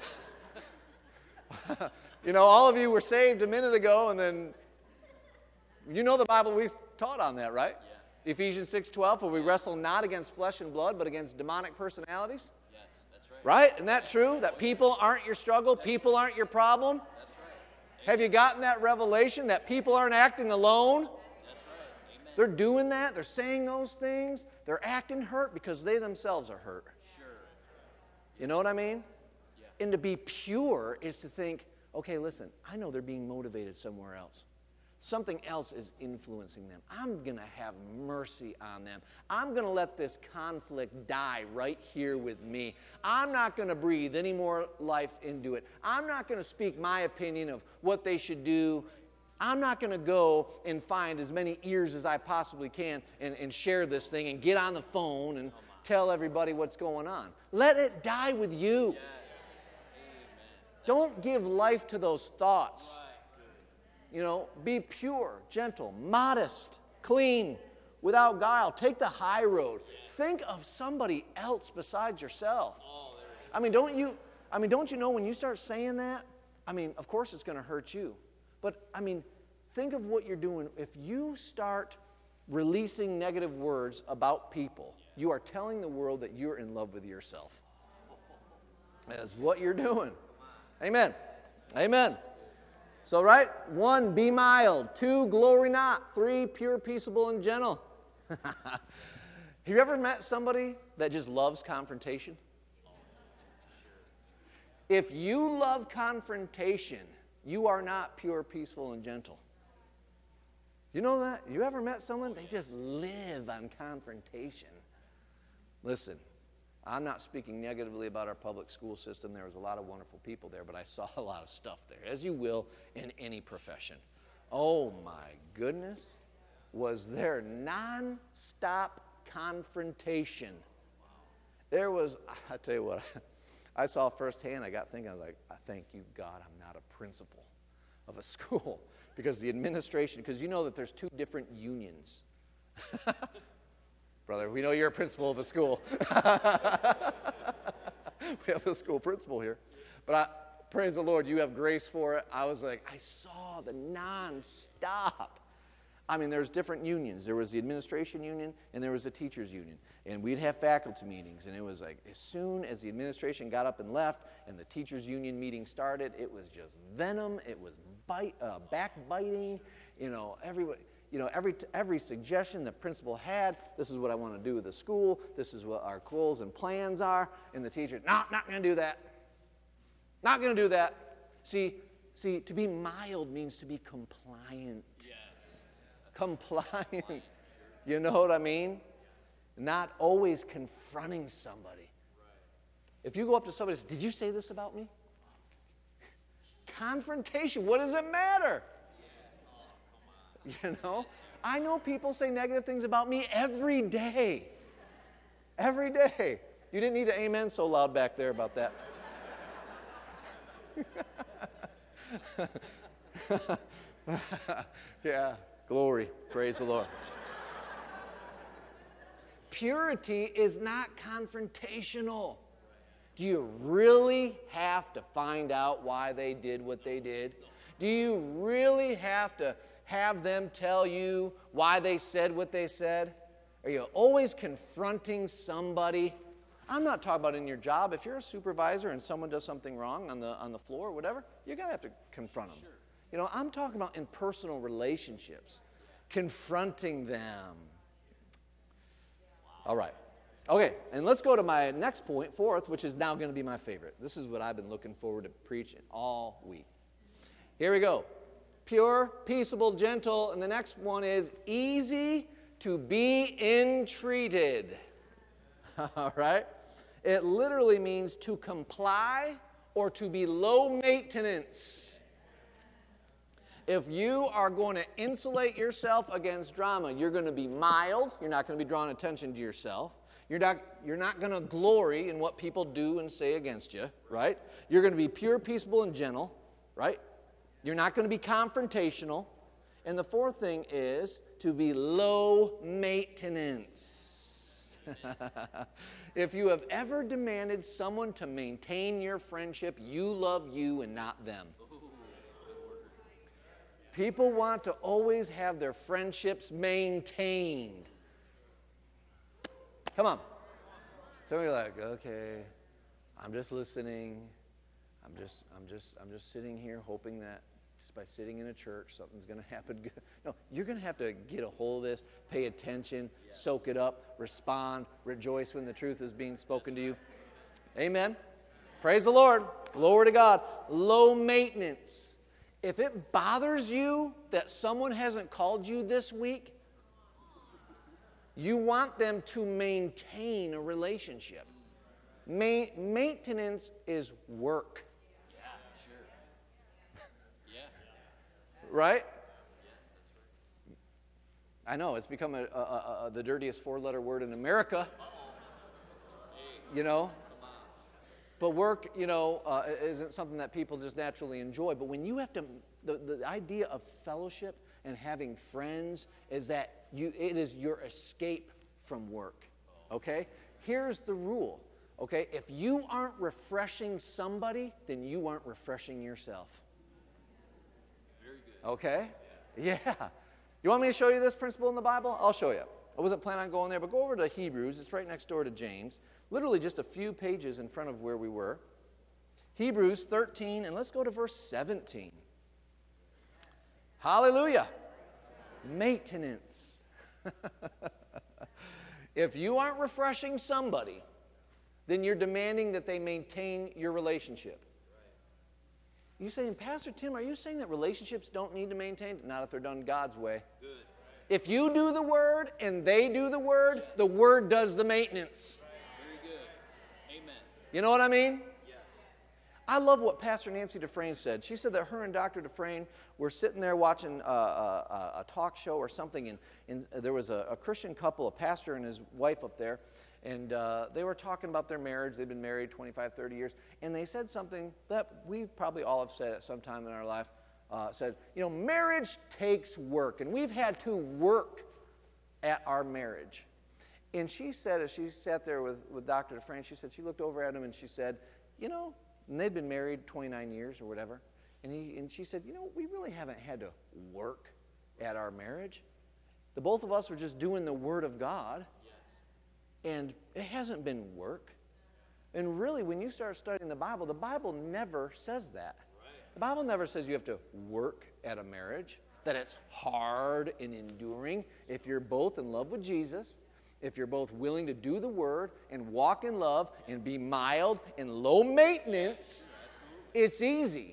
[SPEAKER 1] You know, all of you were saved a minute ago, and then you know the Bible we taught on that, right?
[SPEAKER 2] Yeah.
[SPEAKER 1] Ephesians six twelve, for we wrestle not against flesh and blood, but against demonic personalities.
[SPEAKER 2] Yes, that's right.
[SPEAKER 1] Right? Isn't that true? That people aren't your struggle, people aren't your problem?
[SPEAKER 2] That's right.
[SPEAKER 1] Have you gotten that revelation that people aren't acting alone?
[SPEAKER 2] That's right. Amen.
[SPEAKER 1] They're doing that, they're saying those things, they're acting hurt because they themselves are hurt.
[SPEAKER 2] Sure.
[SPEAKER 1] You know what I mean?
[SPEAKER 2] Yeah.
[SPEAKER 1] And to be pure is to think, okay, listen, I know they're being motivated somewhere else. Something else is influencing them. I'm going to have mercy on them. I'm going to let this conflict die right here with me. I'm not going to breathe any more life into it. I'm not going to speak my opinion of what they should do. I'm not going to go and find as many ears as I possibly can and, and share this thing and get on the phone and tell everybody what's going on. Let it die with you.
[SPEAKER 2] Yes.
[SPEAKER 1] Don't give life to those thoughts. You know, be pure, gentle, modest, clean, without guile. Take the high road. Think of somebody else besides yourself. I mean, don't you, I mean, don't you know when you start saying that, I mean, of course it's going to hurt you. But, I mean, think of what you're doing. If you start releasing negative words about people, you are telling the world that you're in love with yourself. That's what you're doing. Amen. Amen. So, right? One, be mild. Two, glory not. Three, pure, peaceable, and gentle. Have you ever met somebody that just loves confrontation? If you love confrontation, you are not pure, peaceful, and gentle. You know that? You ever met someone? They just live on confrontation. Listen, I'm not speaking negatively about our public school system. There was a lot of wonderful people there, but I saw a lot of stuff there, as you will in any profession. Oh my goodness, was there non-stop confrontation. There was, I tell you what, I saw firsthand, I got thinking, I was like, I thank you, God, I'm not a principal of a school. Because the administration, because you know that there's two different unions. Brother, we know you're a principal of a school. We have a school principal here. But I, praise the Lord, you have grace for it. I was like, I saw the non-stop. I mean, there's different unions. There was the administration union and there was the teachers union. And we'd have faculty meetings. And it was like, as soon as the administration got up and left and the teachers union meeting started, it was just venom. It was bite, uh, backbiting. You know, everybody, you know, every, every suggestion the principal had, this is what I want to do with the school. This is what our goals and plans are. And the teacher, no, not going to do that. Not going to do that. See, see, to be mild means to be compliant.
[SPEAKER 2] Yes.
[SPEAKER 1] Compliant. You know what I mean? Not always confronting somebody. Right. If you go up to somebody and say, did you say this about me? Confrontation. What does it matter? Yeah. Oh, come on. You know? I know people say negative things about me every day. Every day. You didn't need an amen so loud back there about that. Yeah. Glory. Praise the Lord. Purity is not confrontational. Do you really have to find out why they did what they did? Do you really have to have them tell you why they said what they said? Are you always confronting somebody? I'm not talking about in your job. If you're a supervisor and someone does something wrong on the, on the floor or whatever, you're going to have to confront them. Sure. You know, I'm talking about in personal relationships, confronting them. All right. Okay, and let's go to my next point, fourth, which is now going to be my favorite. This is what I've been looking forward to preaching all week. Here we go. Pure, peaceable, gentle, and the next one is easy to be entreated. All right? It literally means to comply or to be low maintenance. If you are going to insulate yourself against drama, you're going to be mild. You're not going to be drawing attention to yourself. You're not, you're not going to glory in what people do and say against you, right? You're going to be pure, peaceable, and gentle, right? You're not going to be confrontational. And the fourth thing is to be low maintenance. If you have ever demanded someone to maintain your friendship, you love you and not them. People want to always have their friendships maintained. Come on. Some of you are like, okay, I'm just listening. I'm just, I'm just, I'm just sitting here hoping that just by sitting in a church, something's going to happen good. No, you're going to have to get a hold of this, pay attention, yeah. Soak it up, respond, rejoice when the truth is being spoken to you. Amen. Praise the Lord. Glory to God. Low maintenance. If it bothers you that someone hasn't called you this week, you want them to maintain a relationship. Ma- maintenance is work.
[SPEAKER 2] Yeah, sure. Yeah.
[SPEAKER 1] Right? I know, it's become a, a, a, a, the dirtiest four-letter word in America.
[SPEAKER 2] Hey,
[SPEAKER 1] you know?
[SPEAKER 2] come on.
[SPEAKER 1] But work, you know, uh, isn't something that people just naturally enjoy. But when you have to, the, the idea of fellowship and having friends is that you, it is your escape from work, okay? Here's the rule, okay? If you aren't refreshing somebody, then you aren't refreshing yourself.
[SPEAKER 2] Very good.
[SPEAKER 1] Okay? Yeah. yeah. You want me to show you this principle in the Bible? I'll show you. I wasn't planning on going there, but go over to Hebrews. It's right next door to James. Literally just a few pages in front of where we were. Hebrews thirteen, and let's go to verse seventeen. Hallelujah. Maintenance. If you aren't refreshing somebody, then you're demanding that they maintain your relationship. You saying, Pastor Tim, are you saying that relationships don't need to maintain? Not if they're done God's way.
[SPEAKER 2] Good.
[SPEAKER 1] If you do the word and they do the word, the word does the maintenance.
[SPEAKER 2] Very good. Amen.
[SPEAKER 1] You know what I mean?
[SPEAKER 2] Yes.
[SPEAKER 1] I love what Pastor Nancy Dufresne said. She said that her and Doctor Dufresne were sitting there watching a, a, a talk show or something, and, and there was a, a Christian couple, a pastor and his wife up there, and uh, they were talking about their marriage. They'd been married twenty-five, thirty years, and they said something that we probably all have said at some time in our life. Uh, said, you know, marriage takes work, and we've had to work at our marriage. And she said, as she sat there with, with Doctor Dufresne, she said, she looked over at him and she said, you know, and they'd been married twenty-nine years or whatever, and, he, and she said, you know, we really haven't had to work at our marriage. The both of us were just doing the Word of God, yes. And it hasn't been work. And really, when you start studying the Bible, the Bible never says that. The Bible never says you have to work at a marriage, that it's hard and enduring. If you're both in love with Jesus, if you're both willing to do the Word and walk in love and be mild and low maintenance, it's easy.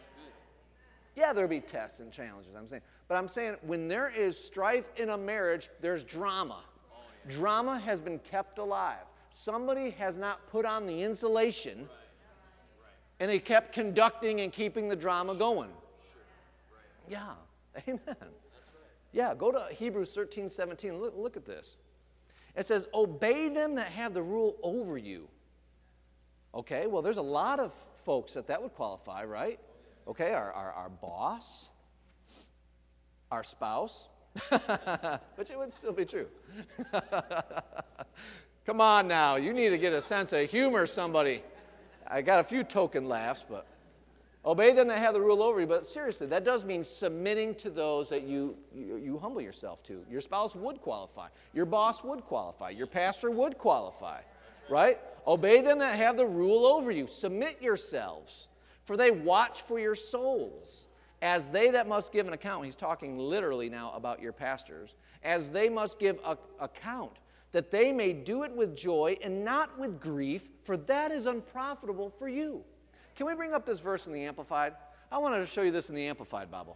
[SPEAKER 1] Yeah, there'll be tests and challenges, I'm saying. But I'm saying when there is strife in a marriage, there's drama. Drama has been kept alive. Somebody has not put on the insulation, and they kept conducting and keeping the drama going. Yeah, amen. Yeah, go to Hebrews thirteen, seventeen. Look, look at this. It says, obey them that have the rule over you. Okay, well, there's a lot of folks that that would qualify, right? Okay, our, our, our boss, our spouse, but it would still be true. Come on now, you need to get a sense of humor, somebody. I got a few token laughs, but obey them that have the rule over you. But seriously, that does mean submitting to those that you, you, you humble yourself to. Your spouse would qualify. Your boss would qualify. Your pastor would qualify, right? Obey them that have the rule over you. Submit yourselves, for they watch for your souls, as they that must give an account. He's talking literally now about your pastors. As they must give a, account, that they may do it with joy and not with grief, for that is unprofitable for you. Can we bring up this verse in the Amplified? I wanted to show you this in the Amplified Bible.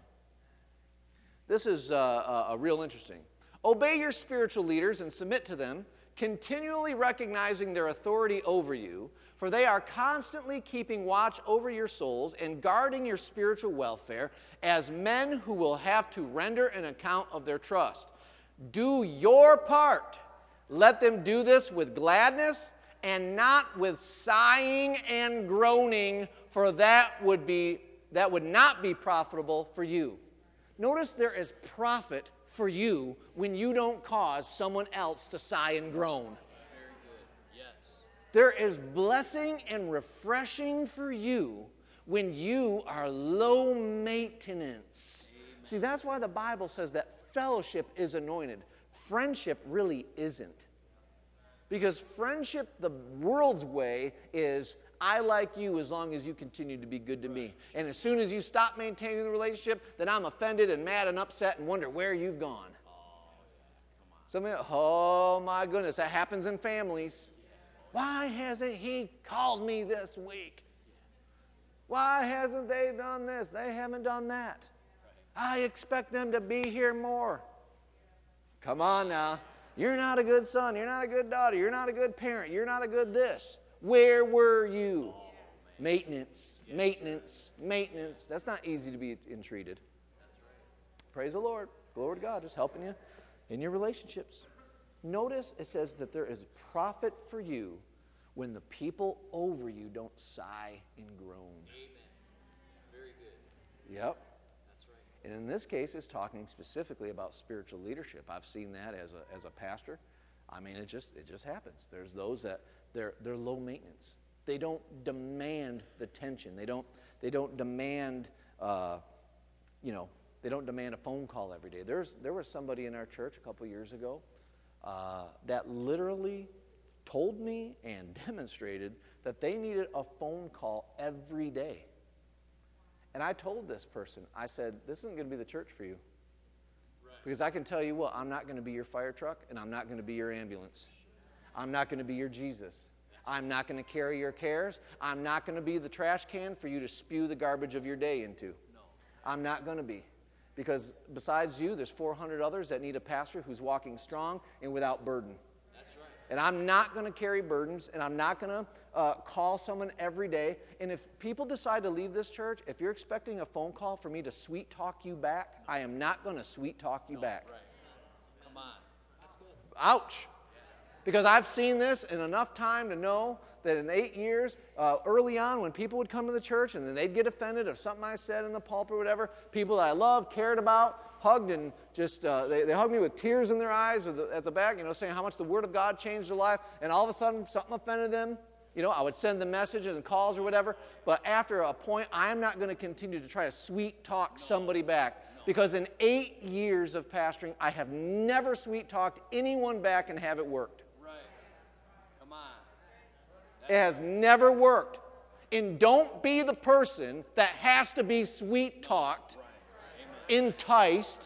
[SPEAKER 1] This is uh, uh, uh, real interesting. Obey your spiritual leaders and submit to them, continually recognizing their authority over you, for they are constantly keeping watch over your souls and guarding your spiritual welfare as men who will have to render an account of their trust. Do your part. Let them do this with gladness and not with sighing and groaning, for that would be that would not be profitable for you. Notice there is profit for you when you don't cause someone else to sigh and groan.
[SPEAKER 2] Very good. Yes.
[SPEAKER 1] There is blessing and refreshing for you when you are low maintenance. Amen. See, that's why the Bible says that fellowship is anointed. Friendship really isn't. Because friendship, the world's way, is I like you as long as you continue to be good to me. And as soon as you stop maintaining the relationship, then I'm offended and mad and upset and wonder where you've gone. Some of you, oh my goodness, that happens in families. Why hasn't he called me this week? Why hasn't they done this? They haven't done that. I expect them to be here more. Come on now. You're not a good son. You're not a good daughter. You're not a good parent. You're not a good this. Where were you? Maintenance, maintenance, maintenance. That's not easy to be entreated. Praise the Lord. Glory to God. Just helping you in your relationships. Notice it says that there is profit for you when the people over you don't sigh and groan.
[SPEAKER 2] Amen. Very good.
[SPEAKER 1] Yep. And in this case, it's talking specifically about spiritual leadership. I've seen that as a, as a pastor. I mean, it just, it just happens. There's those that they're, they're low maintenance. They don't demand the tension. They don't, they don't demand, uh, you know, they don't demand a phone call every day. There's, there was somebody in our church a couple years ago uh, that literally told me and demonstrated that they needed a phone call every day. And I told this person, I said, this isn't going to be the church for you. Right. Because I can tell you what, I'm not going to be your fire truck, and I'm not going to be your ambulance. I'm not going to be your Jesus. I'm not going to carry your cares. I'm not going to be the trash can for you to spew the garbage of your day into. No. I'm not going to be. Because besides you, there's four hundred others that need a pastor who's walking strong and without burden. That's right. And I'm not going to carry burdens, and I'm not going to uh, call someone every day. And if people decide to leave this church, if you're expecting a phone call for me to sweet talk you back, I am not going to sweet talk you no, back. Right. Come on. That's good. Ouch. Because I've seen this in enough time to know that in eight years, uh, early on, when people would come to the church and then they'd get offended of something I said in the pulpit or whatever, people that I loved, cared about, hugged and just, uh, they, they hugged me with tears in their eyes at the, at the back, you know, saying how much the Word of God changed their life, and all of a sudden something offended them. You know, I would send them messages and calls or whatever, but after a point, I am not going to continue to try to sweet talk somebody back. Because in eight years of pastoring, I have never sweet talked anyone back and have it worked. It has never worked. And don't be the person that has to be sweet-talked, enticed,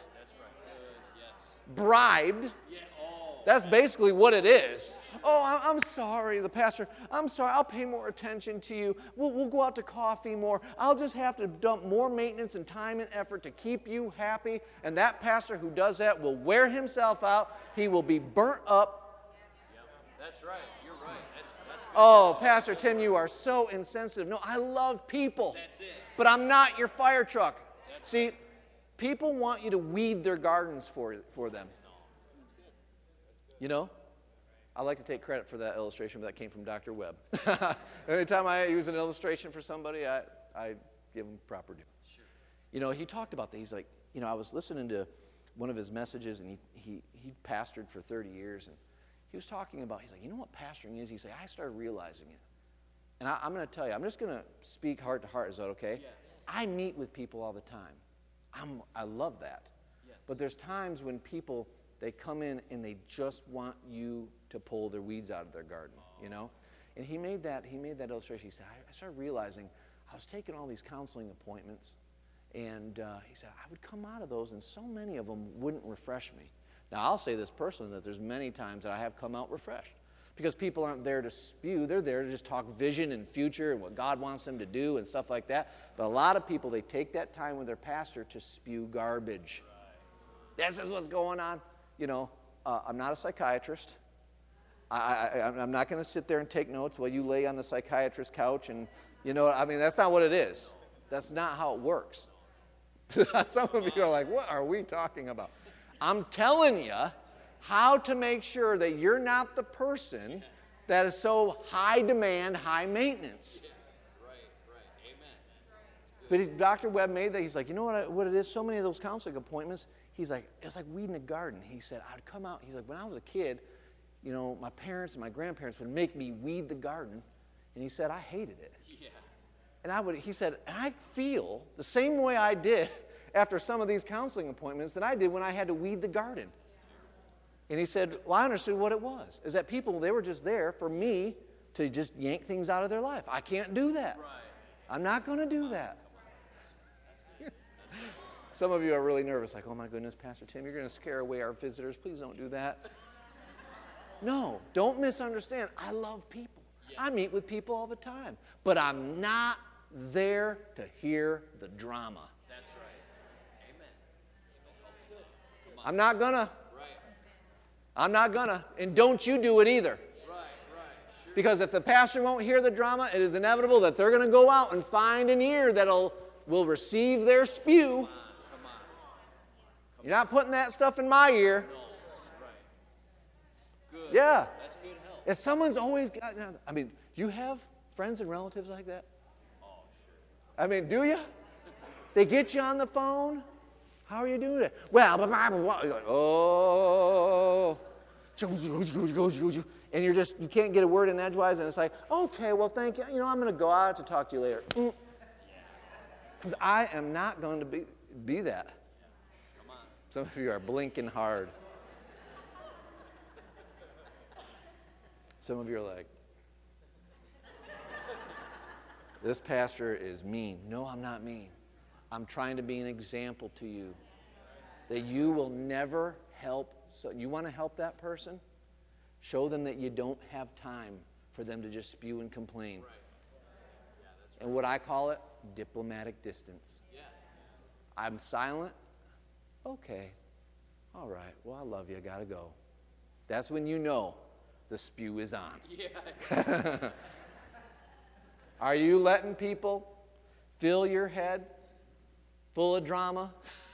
[SPEAKER 1] bribed. That's basically what it is. Oh, I'm sorry, the pastor. I'm sorry, I'll pay more attention to you. We'll, we'll go out to coffee more. I'll just have to dump more maintenance and time and effort to keep you happy. And that pastor who does that will wear himself out. He will be burnt up.
[SPEAKER 2] Yep. That's right. You're right. That's
[SPEAKER 1] Oh, Pastor Tim, you are so insensitive. No, I love people.
[SPEAKER 2] That's it.
[SPEAKER 1] But I'm not your fire truck.
[SPEAKER 2] That's
[SPEAKER 1] See, people want you to weed their gardens for, for them.
[SPEAKER 2] No. That's good. That's good.
[SPEAKER 1] You know? I like to take credit for that illustration, but that came from Doctor Webb. Anytime I use an illustration for somebody, I, I give them proper due.
[SPEAKER 2] Sure.
[SPEAKER 1] You know, he talked about that. He's like, you know, I was listening to one of his messages, and he, he, he pastored for thirty years, and he was talking about, he's like, you know what pastoring is? He said, I started realizing it. And I, I'm going to tell you, I'm just going to speak heart to heart. Is that okay?
[SPEAKER 2] Yeah.
[SPEAKER 1] I meet with people all the time. I'm, I love that.
[SPEAKER 2] Yes.
[SPEAKER 1] But there's times when people, they come in and they just want you to pull their weeds out of their garden, oh. you know? And he made that, he made that illustration. He said, I, I started realizing I was taking all these counseling appointments, and uh, he said, I would come out of those, and so many of them wouldn't refresh me. Now, I'll say this personally, that there's many times that I have come out refreshed. Because people aren't there to spew. They're there to just talk vision and future and what God wants them to do and stuff like that. But a lot of people, they take that time with their pastor to spew garbage. Right. This is what's going on. You know, uh, I'm not a psychiatrist. I, I, I'm not going to sit there and take notes while you lay on the psychiatrist's couch. And, you know, I mean, that's not what it is. That's not how it works. Some of you are like, what are we talking about? I'm telling you how to make sure that you're not the person that is so high demand, high maintenance.
[SPEAKER 2] Right, right. Amen.
[SPEAKER 1] But Doctor Webb made that. He's like, you know what, I, what it is? So many of those counseling appointments, he's like, it's like weeding a garden. He said, I'd come out. He's like, when I was a kid, you know, my parents and my grandparents would make me weed the garden. And he said, I hated it.
[SPEAKER 2] Yeah.
[SPEAKER 1] And I would, he said, and I feel the same way I did after some of these counseling appointments that I did when I had to weed the garden. And he said, well, I understood what it was, is that people, they were just there for me to just yank things out of their life. I can't do that.
[SPEAKER 2] Right.
[SPEAKER 1] I'm not going to do that. Some of you are really nervous, like, oh my goodness, Pastor Tim, you're going to scare away our visitors. Please don't do that. No, don't misunderstand. I love people. Yeah. I meet with people all the time. But I'm not there to hear the drama.
[SPEAKER 2] That's right. Amen. That's good.
[SPEAKER 1] I'm not going to. I'm not gonna, and don't you do it either.
[SPEAKER 2] Right, right, sure.
[SPEAKER 1] Because if the pastor won't hear the drama, it is inevitable that they're gonna go out and find an ear that'll will receive their spew.
[SPEAKER 2] Come on, come on. Come
[SPEAKER 1] You're not putting that stuff in my ear.
[SPEAKER 2] No, right. Good.
[SPEAKER 1] Yeah.
[SPEAKER 2] That's good help.
[SPEAKER 1] If someone's always got, I mean, you have friends and relatives like that?
[SPEAKER 2] Oh, sure.
[SPEAKER 1] I mean, do you? They get you on the phone. How are you doing it? Well, you're like, oh. And you're just, you can't get a word in edgewise, and it's like, okay, well, thank you. You know, I'm going to go out to talk to you later. Because mm. I am not going to be, be that.
[SPEAKER 2] Come on.
[SPEAKER 1] Some of you are blinking hard. Some of you are like, this pastor is mean. No, I'm not mean. I'm trying to be an example to you that you will never help. So you want to help that person? Show them that you don't have time for them to just spew and complain.
[SPEAKER 2] Right. Yeah, that's right.
[SPEAKER 1] And what I call it, diplomatic distance.
[SPEAKER 2] Yeah.
[SPEAKER 1] I'm silent. Okay. All right. Well, I love you. I got to go. That's when you know the spew is on.
[SPEAKER 2] Yeah.
[SPEAKER 1] Are you letting people fill your head full of drama?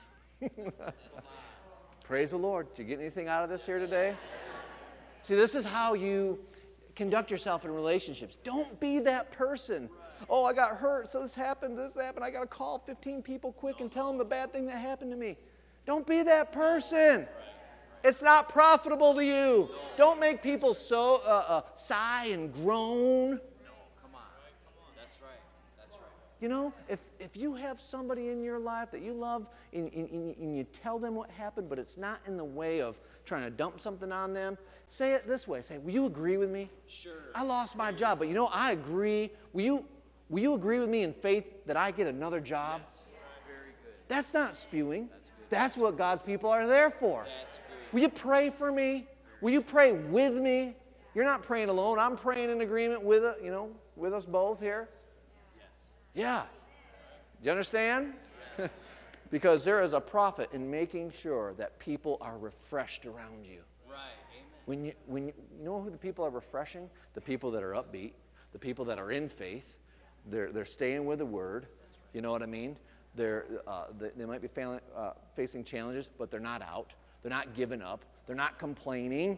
[SPEAKER 1] Praise the Lord. Did you get anything out of this here today? See, this is how you conduct yourself in relationships. Don't be that person. Oh, I got hurt, so this happened, this happened. I got to call fifteen people quick and tell them the bad thing that happened to me. Don't be that person. It's not profitable to you. Don't make people so uh, uh, sigh and groan.
[SPEAKER 2] No, come on. That's right. That's right.
[SPEAKER 1] You know, if, if you have somebody in your life that you love and, and, and you tell them what happened, but it's not in the way of trying to dump something on them, say it this way. Say, will you agree with me?
[SPEAKER 2] Sure.
[SPEAKER 1] I lost my job, but you know, I agree. Will you, will you agree with me in faith that I get another job?
[SPEAKER 2] Yes. Very good.
[SPEAKER 1] That's not spewing.
[SPEAKER 2] That's good.
[SPEAKER 1] That's what God's people are there for.
[SPEAKER 2] That's good.
[SPEAKER 1] Will you pray for me? Will you pray with me? You're not praying alone. I'm praying in agreement with it, you know, with us both here.
[SPEAKER 2] Yes.
[SPEAKER 1] Yeah. You understand? Because there is a profit in making sure that people are refreshed around you.
[SPEAKER 2] Right. Amen.
[SPEAKER 1] When you, when you, you know who the people are refreshing? The people that are upbeat, the people that are in faith. They're, they're staying with the Word. You know what I mean? They're, uh, they, they might be failing, uh, facing challenges, but they're not out. They're not giving up. They're not complaining.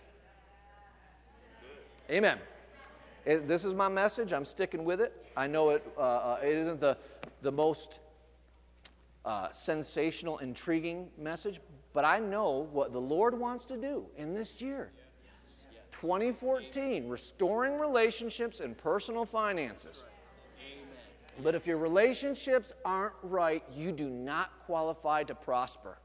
[SPEAKER 1] Amen. It, this is my message. I'm sticking with it. I know it, uh, uh, it isn't the, the most uh, sensational, intriguing message, but I know what the Lord wants to do in this year. twenty fourteen, restoring relationships and personal finances. But if your relationships aren't right, you do not qualify to prosper.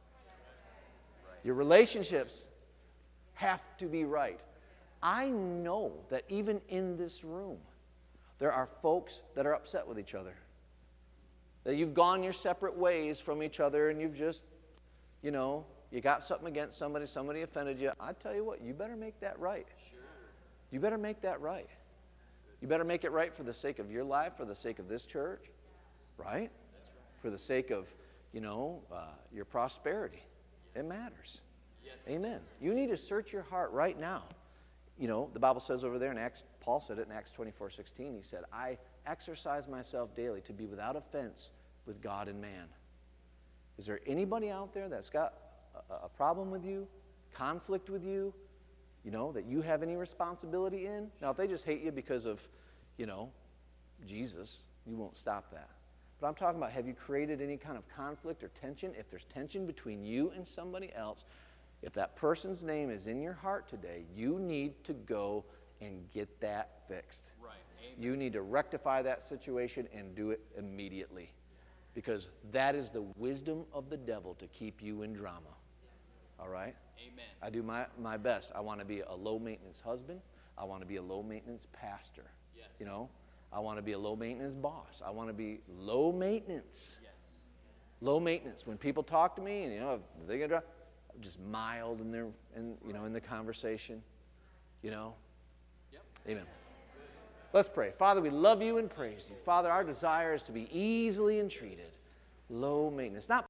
[SPEAKER 1] Your relationships have to be right. I know that even in this room, there are folks that are upset with each other. That you've gone your separate ways from each other and you've just, you know, you got something against somebody, somebody offended you. I tell you what, you better make that right.
[SPEAKER 2] Sure.
[SPEAKER 1] You better make that right. You better make it right for the sake of your life, for the sake of this church, right?
[SPEAKER 2] That's right.
[SPEAKER 1] For the sake of, you know, uh, your prosperity. It matters.
[SPEAKER 2] Yes.
[SPEAKER 1] Amen. You need to search your heart right now. You know, the Bible says over there in Acts, Paul said it in Acts twenty-four sixteen. He said, I exercise myself daily to be without offense with God and man. Is there anybody out there that's got a, a problem with you, conflict with you, you know, that you have any responsibility in? Now, if they just hate you because of, you know, Jesus, you won't stop that. But I'm talking about, have you created any kind of conflict or tension? If there's tension between you and somebody else, if that person's name is in your heart today, you need to go and get that fixed.
[SPEAKER 2] Right. Amen.
[SPEAKER 1] You need to rectify that situation and do it immediately. Because that is the wisdom of the devil to keep you in drama. All right?
[SPEAKER 2] Amen.
[SPEAKER 1] I do my, my best. I want to be a low-maintenance husband. I want to be a low-maintenance pastor.
[SPEAKER 2] Yes.
[SPEAKER 1] You know? I want to be a low-maintenance boss. I want to be low-maintenance.
[SPEAKER 2] Yes.
[SPEAKER 1] Low-maintenance. When people talk to me, and you know, they get just mild in their, in, you know, in the conversation. You know?
[SPEAKER 2] Yep.
[SPEAKER 1] Amen. Let's pray. Father, we love you and praise you. Father, our desire is to be easily entreated, low maintenance. Not